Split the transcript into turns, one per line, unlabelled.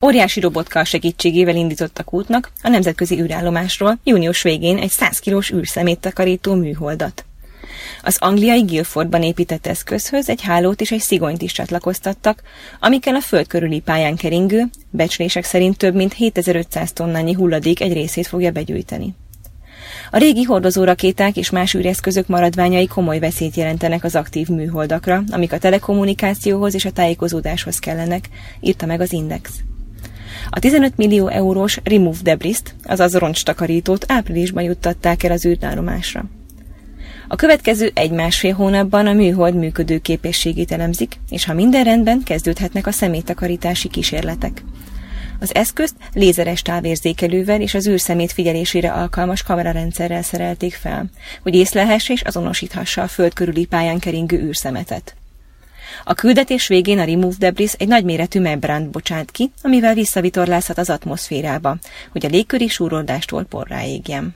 Óriási robotkar segítségével indítottak útnak a nemzetközi űrállomásról június végén egy 100 kilós űrszemét takarító műholdat. Az angliai Guildfordban épített eszközhöz egy hálót és egy szigonyt is csatlakoztattak, amikkel a föld körüli pályán keringő, becslések szerint több mint 7500 tonnányi hulladék egy részét fogja begyűjteni. A régi hordozórakéták és más űreszközök maradványai komoly veszélyt jelentenek az aktív műholdakra, amik a telekommunikációhoz és a tájékozódáshoz kellenek, írta meg az Index. A 15 millió eurós Remove Debris-t, azaz roncstakarítót áprilisban juttatták el az űrállomásra. A következő 1-1,5 hónapban a műhold működő képességét elemzik, és ha minden rendben, kezdődhetnek a szeméttakarítási kísérletek. Az eszközt lézeres távérzékelővel és az űrszemét figyelésére alkalmas kamerarendszerrel szerelték fel, hogy észlelhesse és azonosíthassa a föld körüli pályán keringő űrszemetet. A küldetés végén a Remove Debris egy nagyméretű membránt bocsát ki, amivel visszavitorlázhat az atmoszférába, hogy a légköri súroldástól porrá égjen.